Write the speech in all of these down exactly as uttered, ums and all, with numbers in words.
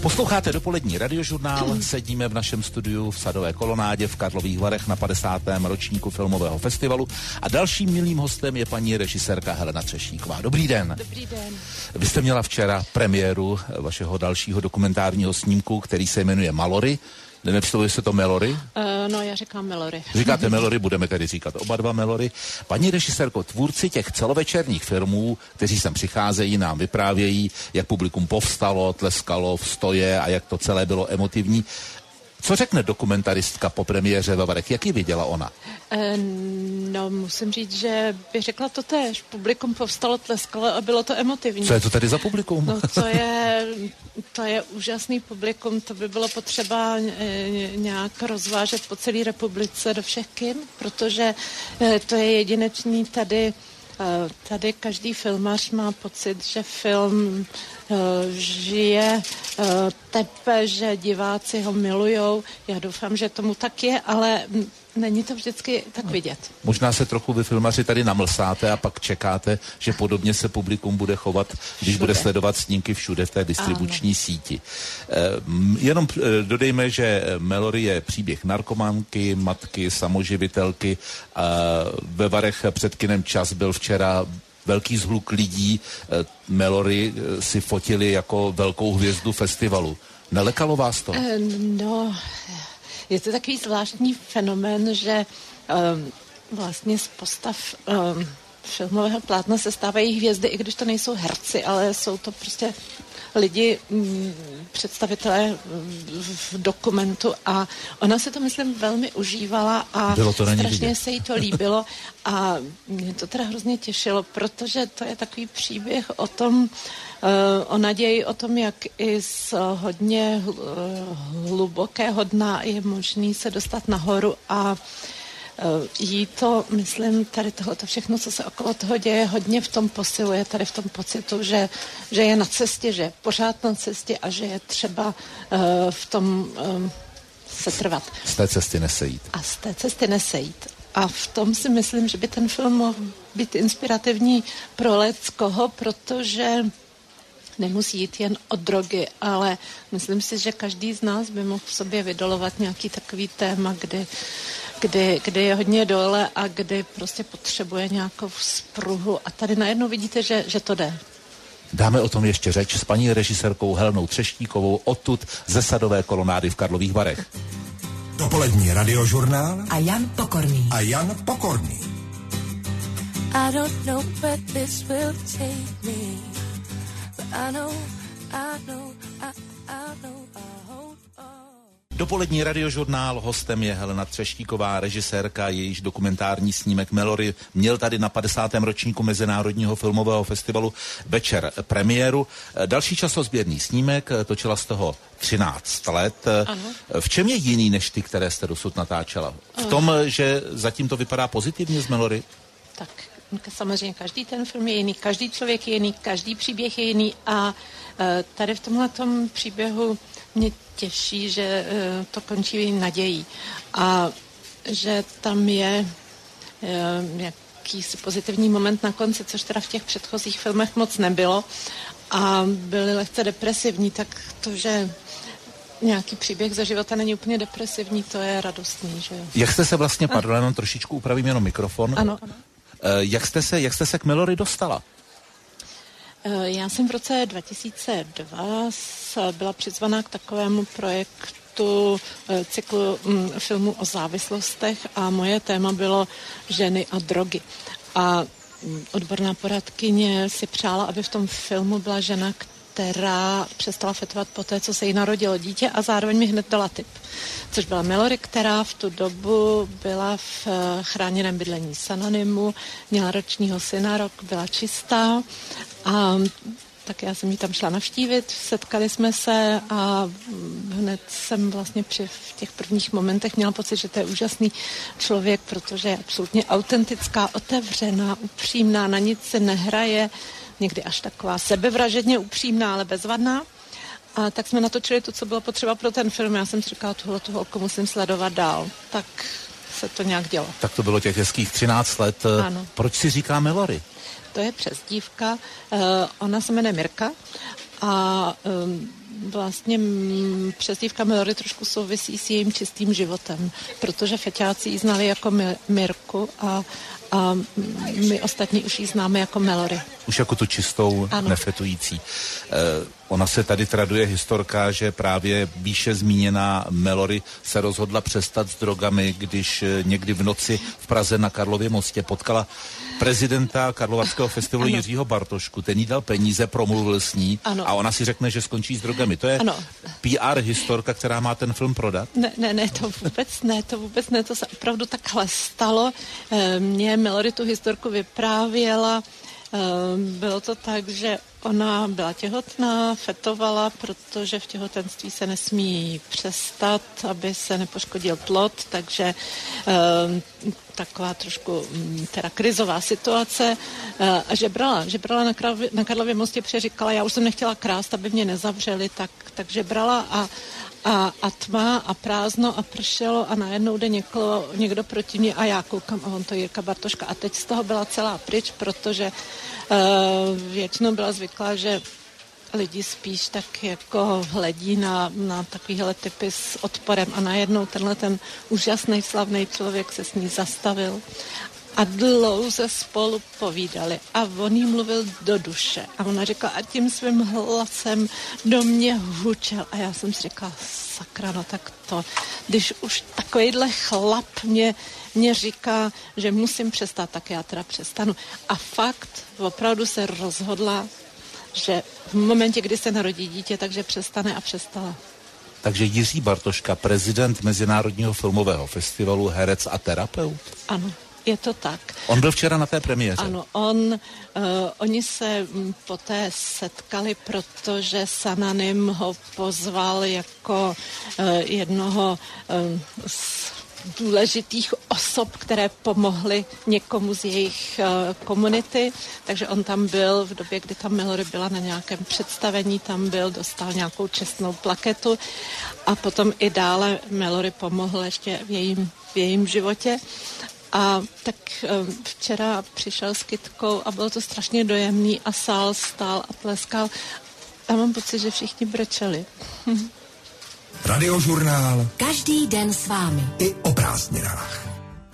Posloucháte dopolední radiožurnál, sedíme v našem studiu v Sadové kolonádě v Karlových Varech na padesátém ročníku filmového festivalu a dalším milým hostem je paní režisérka Helena Třešníková. Dobrý den. Dobrý den. Vy jste měla včera premiéru vašeho dalšího dokumentárního snímku, který se jmenuje Malory. Nevyslovuje se to Melory? Uh, no, já říkám Melory. Říkáte Melory, budeme tedy říkat oba dva Melory. Paní režisérko, tvůrci těch celovečerních filmů, kteří sem přicházejí, nám vyprávějí, jak publikum povstalo, tleskalo v stoje a jak to celé bylo emotivní. Co řekne dokumentaristka po premiéře ve Varech? Jak ji viděla ona? E, no, musím říct, že by řekla to též. Publikum povstalo, tleskalo a bylo to emotivní. Co je to tady za publikum? No, to je, to je úžasný publikum. To by bylo potřeba e, nějak rozvážet po celé republice do všech kin, protože e, to je jedinečný tady. Tady každý filmař má pocit, že film uh, žije, uh, tepe, že diváci ho milujou. Já doufám, že tomu tak je, ale není to vždycky tak vidět. Možná se trochu vy filmaři tady namlsáte a pak čekáte, že podobně se publikum bude chovat, když všude bude sledovat snímky všude v té distribuční ano. síti. E, jenom e, dodejme, že Melory je příběh narkomanky, matky, samoživitelky. E, ve Varech před kinem Čas byl včera velký zhluk lidí. E, Melory si fotili jako velkou hvězdu festivalu. Nelekalo vás to? E, no... Je to takový zvláštní fenomén, že um, vlastně z postav um, filmového plátna se stávají hvězdy, i když to nejsou herci, ale jsou to prostě lidi, um, představitelé v dokumentu a ona se to, myslím, velmi užívala a to strašně vidět. se jí to líbilo a mě to teda hrozně těšilo, protože to je takový příběh o tom, o naději, o tom, jak i z hodně hlubokého dna je možný se dostat nahoru a jí to, myslím, tady tohleto všechno, co se okolo toho děje, hodně v tom posiluje, tady v tom pocitu, že, že je na cestě, že je pořád na cestě a že je třeba v tom setrvat. Z té cesty nesejít. A z té cesty nesejít. A v tom si myslím, že by ten film mohl být inspirativní pro leckoho, protože nemusí jít jen o drogy, ale myslím si, že každý z nás by mohl v sobě vydolovat nějaký takový téma, kdy, kdy, kdy je hodně dole a kdy prostě potřebuje nějakou spruhu. A tady najednou vidíte, že, že to jde. Dáme o tom ještě řeč s paní režisérkou Helenou Třešníkovou odtud ze Sadové kolonády v Karlových Varech. Dopolední radiožurnál a Jan Pokorný. A Jan Pokorný. I don't know where this will take me. I know, I know, I, I know, I hope, oh. Dopolední radiožurnál, hostem je Helena Třešníková, režisérka, jejíž dokumentární snímek Melory měl tady na padesátém ročníku Mezinárodního filmového festivalu večer premiéru. Další časozběrný snímek, točila z toho třináct let. Ano. V čem je jiný než ty, které jste dosud natáčela? V tom, že zatím to vypadá pozitivně z Melory? Tak. Samozřejmě každý ten film je jiný, každý člověk je jiný, každý příběh je jiný a tady v tomhletom příběhu mě těší, že to končí nadějí a že tam je jakýsi pozitivní moment na konci, což teda v těch předchozích filmech moc nebylo a byly lehce depresivní, tak to, že nějaký příběh ze života není úplně depresivní, to je radostný, že jo. Jak jste se vlastně, pardon, jenom trošičku upravím jenom mikrofon. Ano, ano. Jak jste se, jak jste se k Melory dostala? Já jsem v roce dva tisíce dva byla přizvaná k takovému projektu cyklu filmů o závislostech a moje téma bylo ženy a drogy. A odborná poradkyně si přála, aby v tom filmu byla žena, která přestala fetovat po té, co se jí narodilo dítě a zároveň mi hned dala tip. Což byla Melory, která v tu dobu byla v chráněném bydlení Sanonymu, měla ročního syna, rok byla čistá a tak já jsem ji tam šla navštívit, setkali jsme se a hned jsem vlastně při v těch prvních momentech měla pocit, že to je úžasný člověk, protože je absolutně autentická, otevřená, upřímná, na nic se nehraje, někdy až taková sebevražedně upřímná, ale bezvadná. A tak jsme natočili to, co bylo potřeba pro ten film. Já jsem si říkala, tuhle tu holku musím sledovat dál. Tak se to nějak dělo. Tak to bylo těch hezkých třináct let. Ano. Proč si říká Melory? To je přezdívka. Uh, ona se jmenuje Mirka a um, vlastně přezdívka Melory trošku souvisí s jejím čistým životem, protože feťáci ji znali jako Mirku a, a my ostatní už ji známe jako Melory. Už jako tu čistou, ano. Nefetující. Eh, ona se tady traduje historka, že právě výše zmíněná Melory se rozhodla přestat s drogami, když někdy v noci v Praze na Karlově mostě potkala prezidenta Karlovarského festivalu ano. Jiřího Bartošku. Ten jí dal peníze, promluvil s ní ano. A ona si řekne, že skončí s drogami. To je ano. P R historka, která má ten film prodat? Ne, ne, ne, to vůbec ne, to vůbec ne, to se opravdu takhle stalo. Mně Melory tu historku vyprávěla. Bylo to tak, že ona byla těhotná, fetovala, protože v těhotenství se nesmí přestat, aby se nepoškodil plod, takže e, taková trošku teda krizová situace e, a žebrala. Žebrala na, Karlově, na Karlově mostě, protože říkala, já už jsem nechtěla krást, aby mě nezavřeli, tak, tak žebrala a A, a tma a prázdno a pršelo a najednou jde někdo, někdo proti mě a já koukám a on to je Jirka Bartoška. A teď z toho byla celá pryč, protože uh, většinou byla zvyklá, že lidi spíš tak jako hledí na, na takovýhle typy s odporem a najednou tenhle ten úžasný slavný člověk se s ní zastavil a dlouze spolu povídali a on jí mluvil do duše a ona říkala a tím svým hlasem do mě hučel a já jsem si říkala, sakra, no tak to, když už takovýhle chlap mě, mě říká, že musím přestat, tak já teda přestanu. A fakt opravdu se rozhodla, že v momentě, kdy se narodí dítě, takže přestane a přestala. Takže Jiří Bartoška, prezident Mezinárodního filmového festivalu, herec a terapeut? Ano. Je to tak. On byl včera na té premiéře. Ano, on, uh, oni se um, poté setkali, protože Sananim ho pozval jako uh, jednoho um, z důležitých osob, které pomohly někomu z jejich uh, komunity, takže on tam byl v době, kdy tam Melory byla na nějakém představení, tam byl, dostal nějakou čestnou plaketu a potom i dále Melory pomohl ještě v jejím, v jejím životě. A tak včera přišel s kytkou a bylo to strašně dojemný a sál stál a tleskal. A mám pocit, že všichni brečeli. Radiožurnál. Každý den s vámi. I o prázdninách.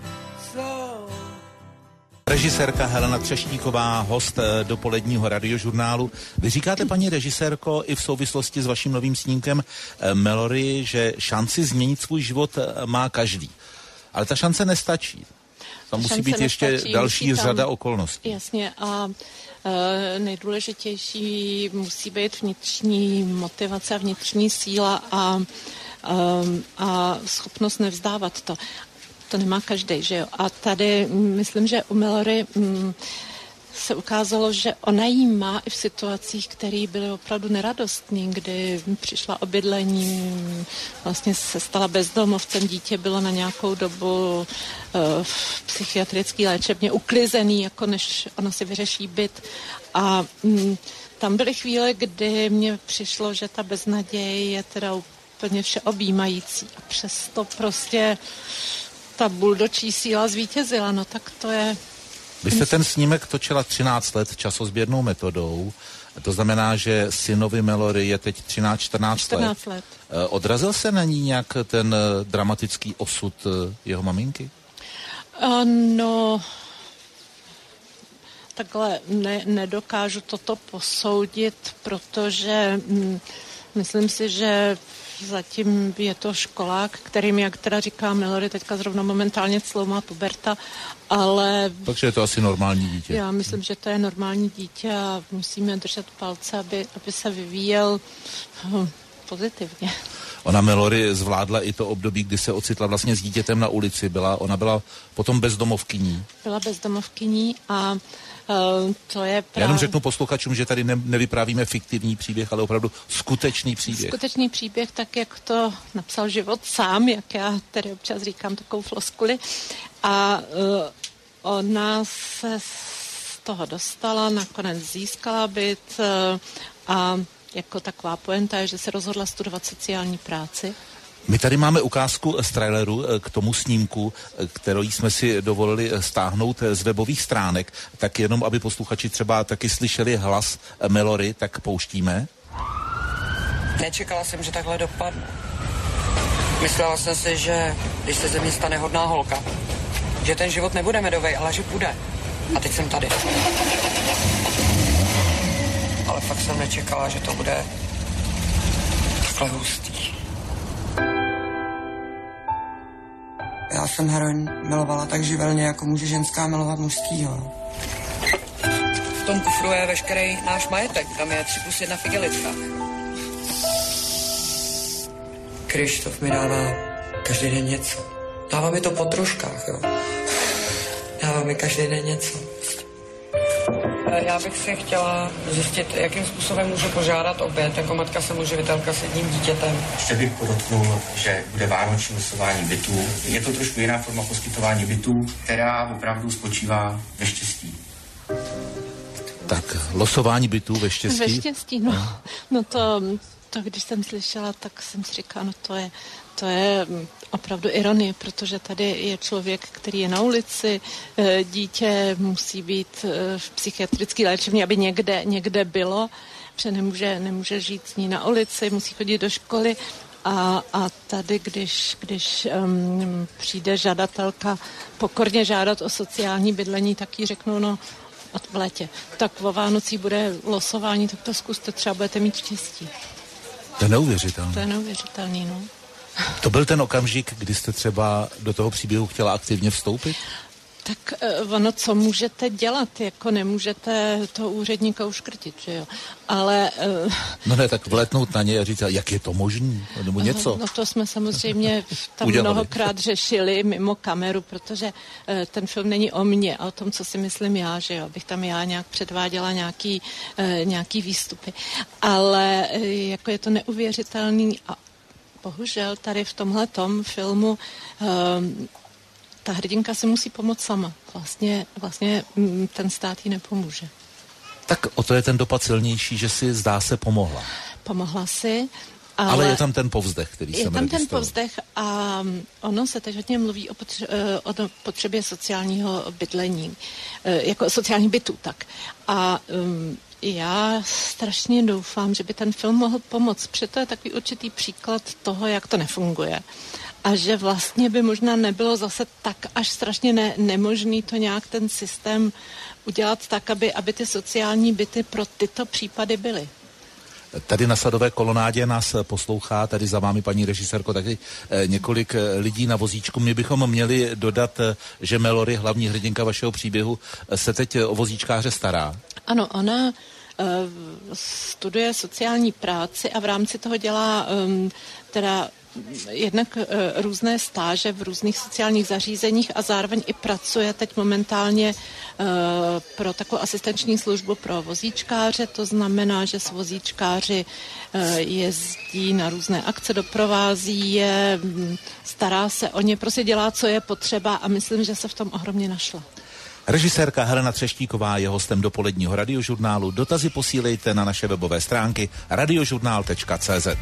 Režisérka Helena Třeštíková, host dopoledního radiožurnálu. Vy říkáte, paní režisérko, i v souvislosti s vaším novým snímkem Melory, že šanci změnit svůj život má každý. Ale ta šance nestačí. Tam musí být ještě nestačí, další musí tam, řada okolností. Jasně a e, nejdůležitější musí být vnitřní motivace, vnitřní síla a, e, a schopnost nevzdávat to. To nemá každý, že jo. A tady myslím, že u Melory m, se ukázalo, že ona jí má i v situacích, které byly opravdu neradostné, kdy přišla o bydlení, vlastně se stala bezdomovcem, dítě bylo na nějakou dobu uh, v psychiatrické léčebně uklizený, jako než ona si vyřeší byt. A um, tam byly chvíle, kdy mně přišlo, že ta beznaděj je teda úplně všeobjímající. A přesto prostě ta buldočí síla zvítězila, no tak to je... Vy jste ten snímek točila třináct let časozběrnou metodou, to znamená, že synovi Melory je teď třináct čtrnáct let. let. Odrazil se na ní nějak ten dramatický osud jeho maminky? Uh, no, takhle ne, nedokážu toto posoudit, protože hm, myslím si, že zatím je to školák, kterým, jak teda říká Melory, teďka zrovna momentálně cloumá puberta, ale... Takže je to asi normální dítě. Já myslím, že to je normální dítě a musíme držet palce, aby, aby se vyvíjel hm, pozitivně. Ona Melory zvládla i to období, kdy se ocitla vlastně s dítětem na ulici. Byla, ona byla potom bezdomovkyní. Byla bezdomovkyní a uh, to je právě... Já jenom řeknu posluchačům, že tady ne, nevyprávíme fiktivní příběh, ale opravdu skutečný příběh. Skutečný příběh, tak jak to napsal život sám, jak já tady občas říkám takovou floskuli. A uh, ona se z toho dostala, nakonec získala byt uh, a jako taková pointa je, že se rozhodla studovat sociální práci. My tady máme ukázku z traileru k tomu snímku, kterou jsme si dovolili stáhnout z webových stránek, tak jenom, aby posluchači třeba taky slyšeli hlas Melory, tak pouštíme. Nečekala jsem, že takhle dopadne. Myslela jsem si, že když se ze mě stane hodná holka, že ten život nebude medovej, ale že bude. A teď jsem tady. Ale fakt jsem nečekala, že to bude takhle hustý. Já jsem heroin milovala tak živelně, jako může ženská milovat mužskýho. V tom kufru je veškerý náš majetek, tam je tři plus jedna v igelitkách. Krištof mi dává každý den něco. Dává mi to po troškách, jo. Dává mi každý den něco. Já bych si chtěla zjistit, jakým způsobem můžu požádat oběd, jako matka se může vytelkat s jedním dítětem. Ještě bych podotknul, že bude vánoční losování bytů. Je to trošku jiná forma poskytování bytů, která opravdu spočívá ve štěstí. Tak, losování bytů ve štěstí. Ve štěstí, no. No to, to když jsem slyšela, tak jsem si říkala, no to je, to je opravdu ironie, protože tady je člověk, který je na ulici, dítě musí být v psychiatrické léčebně, aby někde, někde bylo, protože nemůže, nemůže žít s ní na ulici, musí chodit do školy. A, a tady, když, když um, přijde žadatelka pokorně žádat o sociální bydlení, tak jí řeknou, no, v létě. Tak o Vánocích bude losování, tak to zkuste, třeba budete mít štěstí. To je neuvěřitelné. To je neuvěřitelný, no. To byl ten okamžik, kdy jste třeba do toho příběhu chtěla aktivně vstoupit? Tak uh, ono, co můžete dělat, jako nemůžete toho úředníka uškrtit, že jo, ale... Uh, no ne, tak vletnout na něj a říct, jak je to možný, nebo něco. No to jsme samozřejmě tam Udělali. Mnohokrát řešili mimo kameru, protože uh, ten film není o mně a o tom, co si myslím já, že jo, abych tam já nějak předváděla nějaký, uh, nějaký výstupy. Ale uh, jako je to neuvěřitelný a bohužel tady v tomhletom filmu uh, ta hrdinka si musí pomoct sama. Vlastně, vlastně ten stát jí nepomůže. Tak o to je ten dopad silnější, že si zdá se pomohla. Pomohla si, ale... Ale je tam ten povzdech, který jsem Je tam registroval. ten povzdech a ono se teď hodně mluví o, potře- o potřebě sociálního bydlení, jako sociální bytů, tak. A um, já strašně doufám, že by ten film mohl pomoct, protože to je takový určitý příklad toho, jak to nefunguje. A že vlastně by možná nebylo zase tak až strašně ne, nemožný to nějak ten systém udělat tak, aby, aby ty sociální byty pro tyto případy byly. Tady na Sadové kolonádě nás poslouchá, tady za vámi, paní režisérko, taky eh, několik lidí na vozíčku. My bychom měli dodat, eh, že Melory, hlavní hrdinka vašeho příběhu, eh, se teď o vozíčkáře stará. Ano, ona uh, studuje sociální práci a v rámci toho dělá um, teda jednak uh, různé stáže v různých sociálních zařízeních a zároveň i pracuje teď momentálně uh, pro takovou asistenční službu pro vozíčkáře. To znamená, že s vozíčkáři uh, jezdí na různé akce, doprovází je, stará se o ně, prostě dělá, co je potřeba a myslím, že se v tom ohromně našla. Režisérka Helena Třeštíková je hostem dopoledního radiožurnálu. Dotazy posílejte na naše webové stránky radiožurnál tečka cé zet.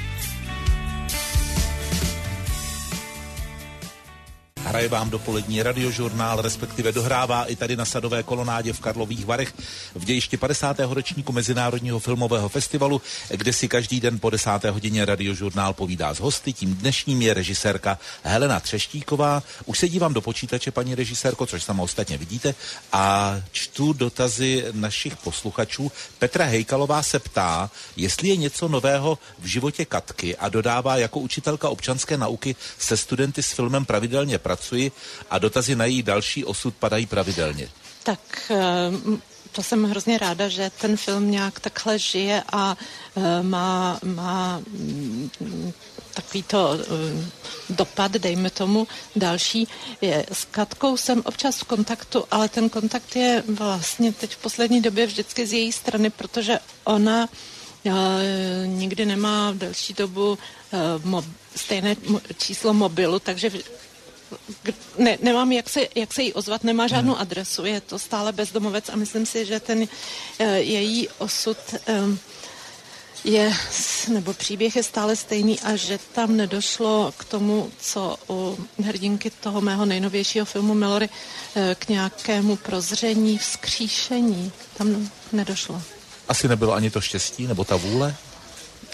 Hraje vám dopolední radiožurnál, respektive dohrává i tady na Sadové kolonádě v Karlových Varech v dějišti padesátého ročníku Mezinárodního filmového festivalu, kde si každý den po desáté hodině radiožurnál povídá s hosty. Tím dnešním je režisérka Helena Třeštíková. Už se dívám do počítače, paní režisérko, což sama ostatně vidíte, a čtu dotazy našich posluchačů. Petra Hejkalová se ptá, jestli je něco nového v životě Katky a dodává, jako učitelka občanské nauky se studenty s filmem pravidelně pracuji a dotazy na její další osud padají pravidelně. Tak to jsem hrozně ráda, že ten film nějak takhle žije a má, má takovýto dopad, dejme tomu, další. Je, s Katkou jsem občas v kontaktu, ale ten kontakt je vlastně teď v poslední době vždycky z její strany, protože ona nikdy nemá v delší dobu mob, stejné číslo mobilu, takže Ne, nemám, jak se, jak se jí ozvat, nemá žádnou adresu, je to stále bezdomovec a myslím si, že ten uh, její osud um, je, nebo příběh je stále stejný a že tam nedošlo k tomu, co u hrdinky toho mého nejnovějšího filmu Melory, uh, k nějakému prozření, vzkříšení. Tam nedošlo. Asi nebylo ani to štěstí, nebo ta vůle?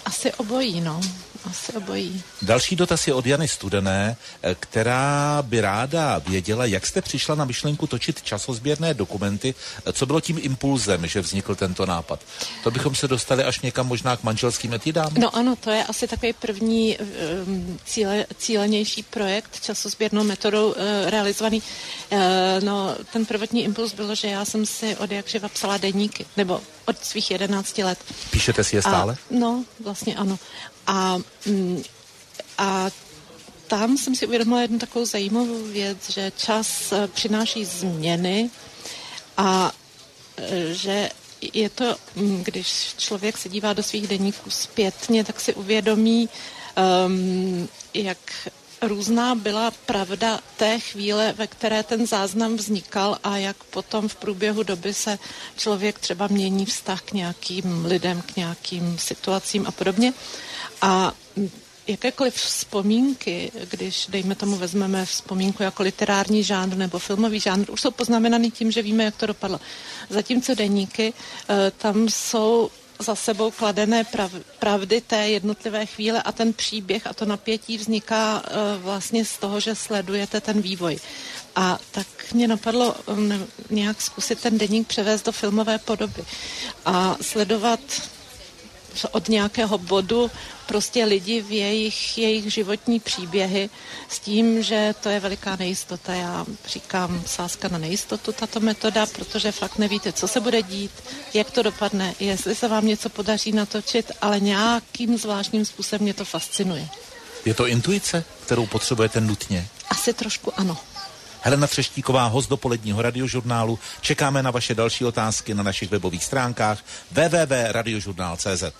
Asi obojí, no. Asi obojí. Další dotaz je od Jany Studené, která by ráda věděla, jak jste přišla na myšlenku točit časozběrné dokumenty, co bylo tím impulzem, že vznikl tento nápad. To bychom se dostali až někam možná k manželským etidám? No ano, to je asi takový první um, cíle, cílenější projekt časozběrnou metodou uh, realizovaný. Uh, no, ten prvotní impuls bylo, že já jsem si od jak živa psala deníky, nebo od svých jedenácti let. Píšete si je stále? A, no, vlastně ano. A, a tam jsem si uvědomila jednu takovou zajímavou věc, že čas přináší změny a že je to, když člověk se dívá do svých deníků zpětně, tak si uvědomí, um, jak různá byla pravda té chvíle, ve které ten záznam vznikal a jak potom v průběhu doby se člověk třeba mění vztah k nějakým lidem, k nějakým situacím a podobně. A jakékoliv vzpomínky, když, dejme tomu, vezmeme vzpomínku jako literární žánr nebo filmový žánr, už jsou poznamenaný tím, že víme, jak to dopadlo. Zatímco deníky, tam jsou za sebou kladené prav, pravdy té jednotlivé chvíle a ten příběh a to napětí vzniká uh, vlastně z toho, že sledujete ten vývoj. A tak mě napadlo um, nějak zkusit ten deník převést do filmové podoby a sledovat od nějakého bodu prostě lidi v jejich, jejich životní příběhy s tím, že to je veliká nejistota. Já říkám sázka na nejistotu, tato metoda, protože fakt nevíte, co se bude dít, jak to dopadne, jestli se vám něco podaří natočit, ale nějakým zvláštním způsobem mě to fascinuje. Je to intuice, kterou potřebujete nutně? Asi trošku ano. Helena Třeštíková, host dopoledního radiožurnálu. Čekáme na vaše další otázky na našich webových stránkách w w w tečka radiožurnál tečka c z.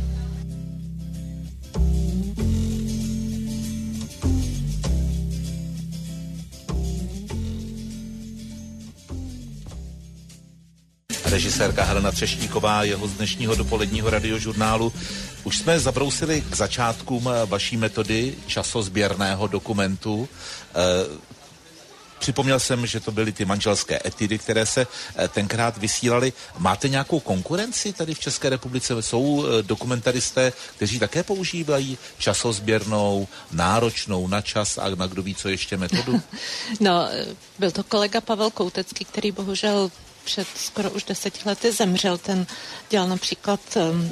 Režisérka Helena Třeštíková je host dnešního dopoledního radiožurnálu. Už jsme zabrousili k začátkům vaší metody časozběrného dokumentu. E, Připomněl jsem, že to byly ty manželské etidy, které se tenkrát vysílaly. Máte nějakou konkurenci tady v České republice? Jsou dokumentaristé, kteří také používají časozběrnou, náročnou na čas a na kdo ví, co ještě metodu? No, byl to kolega Pavel Koutecký, který bohužel před skoro už deseti lety zemřel. Ten dělal například um,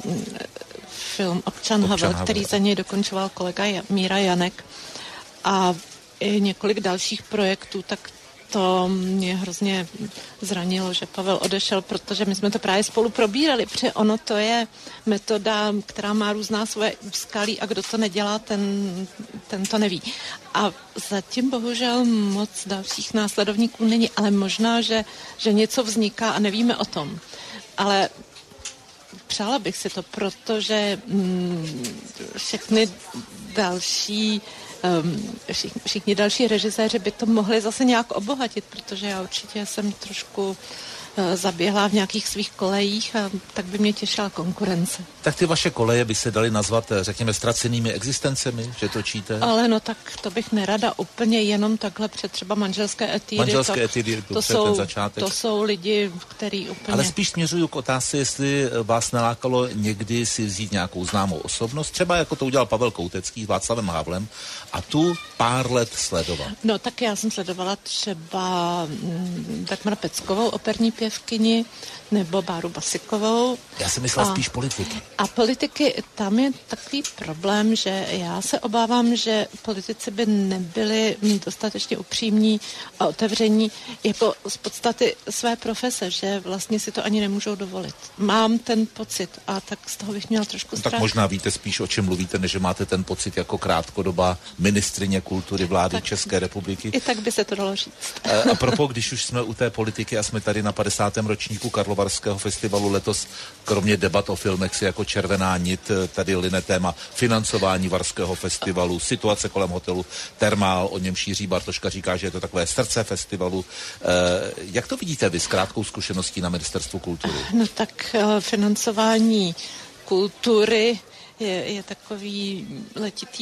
film Občan, Občan Havel, který za něj dokončoval kolega Míra Janek. A i několik dalších projektů, tak to mě hrozně zranilo, že Pavel odešel, protože my jsme to právě spolu probírali, protože ono to je metoda, která má různá svoje úskalí a kdo to nedělá, ten, ten to neví. A zatím bohužel moc dalších následovníků není, ale možná, že, že něco vzniká a nevíme o tom. Ale přála bych si to, protože mm, všechny další Um, všichni, všichni další režiséři by to mohli zase nějak obohatit, protože já určitě jsem trošku uh, zaběhla v nějakých svých kolejích a tak by mě těšila konkurence. Tak ty vaše koleje by se daly nazvat, řekněme, ztracenými existencemi, že točíte? Ale no tak to bych nerada úplně jenom takhle před třeba manželské etidy. Manželské etidy, to jsou, ten začátek. To jsou lidi, který úplně... Ale spíš směřuju k otázce, jestli vás nalákalo někdy si vzít nějakou známou osobnost, třeba jako to udělal Pavel Koutecký s Václavem Havlem, a tu pár let sledovat. No tak já jsem sledovala třeba mm, Dagmar Peckovou, operní pěvkyni, nebo Báru Basikovou. Já jsem myslela a, spíš politiky. A politiky, tam je takový problém, že já se obávám, že politici by nebyli dostatečně upřímní a otevření jako z podstaty své profese, že vlastně si to ani nemůžou dovolit. Mám ten pocit a tak z toho bych měla trošku strach. Tak možná víte spíš, o čem mluvíte, než že máte ten pocit jako krátkodobá ministryně kultury vlády tak, České republiky. I tak by se to dalo říct. A propos, když už jsme u té politiky a jsme tady na padesátém ročníku Karlovarského festivalu letos, kromě debat o filmech si jako červená nit tady line téma financování Varského festivalu, situace kolem hotelu Thermal, o něm šíří Bartoška, říká, že je to takové srdce festivalu. E, jak to vidíte vy s krátkou zkušeností na Ministerstvu kultury? No tak financování kultury je, je takový letitý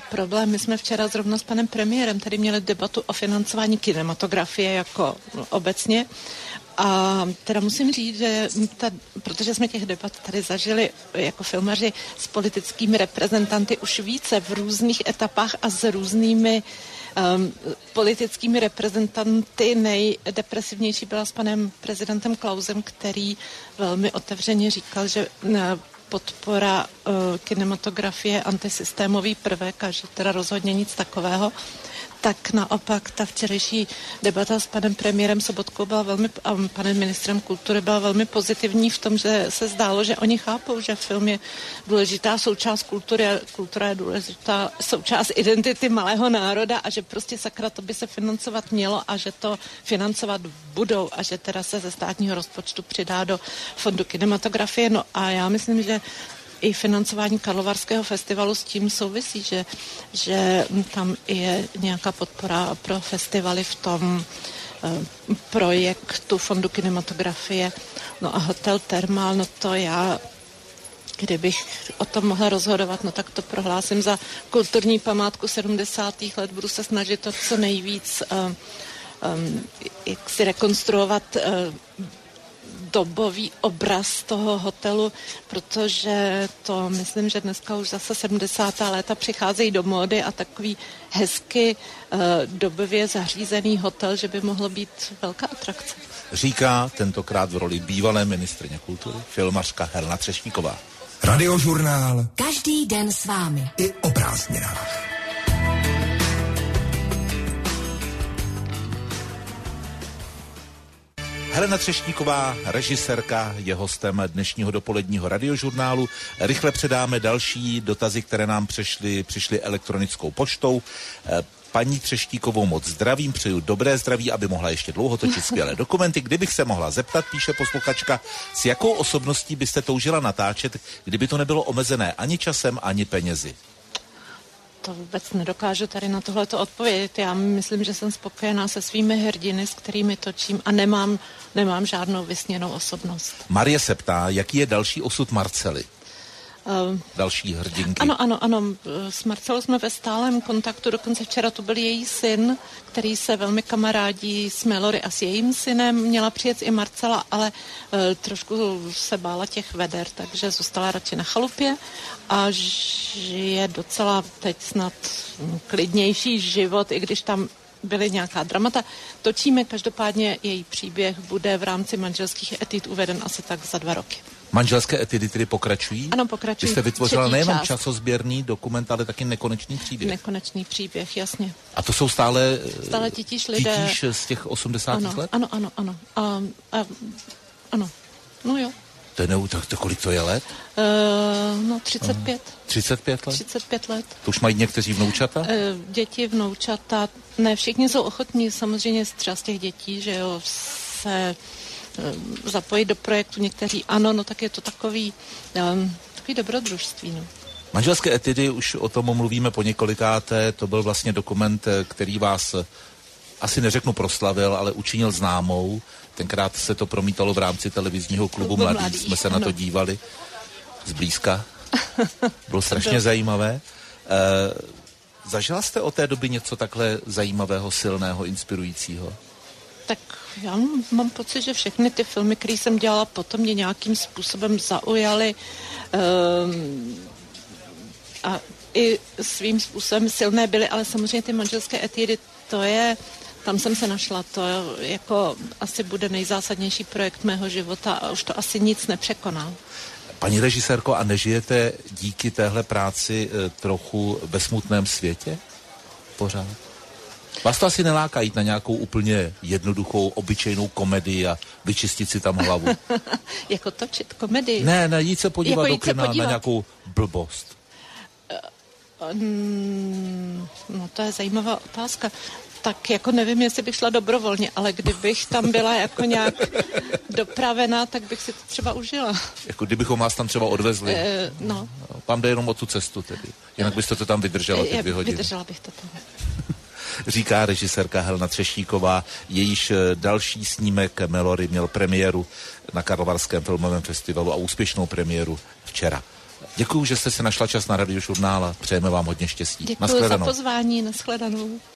problém. My jsme včera zrovna s panem premiérem tady měli debatu o financování kinematografie jako obecně. A teda musím říct, že ta, protože jsme těch debat tady zažili jako filmaři s politickými reprezentanty už více v různých etapách a s různými um, politickými reprezentanty. Nejdepresivnější byla s panem prezidentem Klausem, který velmi otevřeně říkal, že podpora uh, kinematografie antisystémový prvek a že teda rozhodně nic takového. Tak naopak ta včerejší debata s panem premiérem Sobotkou byla velmi, a panem ministrem kultury byla velmi pozitivní v tom, že se zdálo, že oni chápou, že film je důležitá součást kultury a kultura je důležitá součást identity malého národa a že prostě sakra to by se financovat mělo a že to financovat budou a že teda se ze státního rozpočtu přidá do fondu kinematografie. No a já myslím, že i financování Karlovarského festivalu s tím souvisí, že, že tam je nějaká podpora pro festivaly v tom uh, projektu Fondu kinematografie. No a Hotel Thermal, no to já, kdybych o tom mohla rozhodovat, no tak to prohlásím za kulturní památku sedmdesátých let. Budu se snažit to co nejvíc uh, um, jak si rekonstruovat uh, dobový obraz toho hotelu, protože to myslím, že dneska už zase sedmdesátá léta přicházejí do módy a takový hezky uh, dobově zařízený hotel, že by mohlo být velká atrakce. Říká tentokrát v roli bývalé ministryně kultury filmařka Helena Třešníková. Radiožurnál. Každý den s vámi. I o prázdninách. Helena Třešníková, režisérka, je hostem dnešního dopoledního radiožurnálu. Rychle předáme další dotazy, které nám přišly, přišly elektronickou poštou. Paní Třeštíkovou moc zdravím, přeju dobré zdraví, aby mohla ještě dlouho točit skvělé dokumenty. Kdybych se mohla zeptat, píše posluchačka, s jakou osobností byste toužila natáčet, kdyby to nebylo omezené ani časem, ani penězi? To vůbec nedokážu tady na tohleto odpovědět. Já myslím, že jsem spokojená se svými hrdiny, s kterými točím a nemám, nemám žádnou vysněnou osobnost. Marie se ptá, jaký je další osud Marcely? Uh, Další hrdinky. Ano, ano, ano. S Marcelou jsme ve stálém kontaktu, dokonce včera tu byl její syn, který se velmi kamarádí s Melory a s jejím synem. Měla přijet i Marcela, ale uh, trošku se bála těch veder, takže zůstala radši na chalupě a žije docela teď snad klidnější život, i když tam byly nějaká dramata. Točíme, každopádně její příběh bude v rámci manželských etid uveden asi tak za dva roky. Manželské etidy tedy pokračují? Ano, pokračují. Vy jste vytvořila nejenom část. časozběrný dokument, ale taky nekonečný příběh. Nekonečný příběh, jasně. A to jsou stále, stále titíž lidé. Titíž z těch osmdesátých ano, let? Ano, ano, ano. A, a, ano, no jo. To je ne, to, to, kolik to je let? Uh, no, třicet pět. Uh, třicet pět let? třicet pět let. To už mají někteří vnoučata? Uh, děti, vnoučata, ne, všichni jsou ochotní, samozřejmě třeba z těch dětí, že jo, se zapojit do projektu, někteří ano, no tak je to takový, um, takový dobrodružství, no. Manželské etidy, už o tom mluvíme po několikáté, to byl vlastně dokument, který vás asi neřeknu proslavil, ale učinil známou. Tenkrát se to promítalo v rámci televizního klubu Klubu Mladých, mladých, jsme se ano. na to dívali zblízka. Bylo strašně zajímavé. E, zažila jste od té doby něco takhle zajímavého, silného, inspirujícího? Tak já mám pocit, že všechny ty filmy, které jsem dělala, potom mě nějakým způsobem zaujaly um, a i svým způsobem silné byly, ale samozřejmě ty manželské etidy, to je, tam jsem se našla, to je, jako asi bude nejzásadnější projekt mého života a už to asi nic nepřekoná. Paní režisérko, a nežijete díky téhle práci e, trochu ve smutném světě? Pořád? Vás to asi neláká jít na nějakou úplně jednoduchou, obyčejnou komedii a vyčistit si tam hlavu? Jako točit komedii? Ne, ne, jít se podívat jako do kina na nějakou blbost. Uh, um, no to je zajímavá otázka. Tak jako nevím, jestli bych šla dobrovolně, ale kdybych tam byla jako nějak dopravená, tak bych si to třeba užila. Jako kdybychom vás tam třeba odvezli? E, no. Vám jde jenom o tu cestu tedy. Jinak byste to tam vydržela ty dvě hodiny. Vydržela bych to tam. Říká režisérka Helena Třešníková, jejíž další snímek Melory měl premiéru na Karlovarském filmovém festivalu a úspěšnou premiéru včera. Děkuju, že jste si našla čas na Radiožurnál a přejeme vám hodně štěstí. Děkuji za pozvání, nashledanou.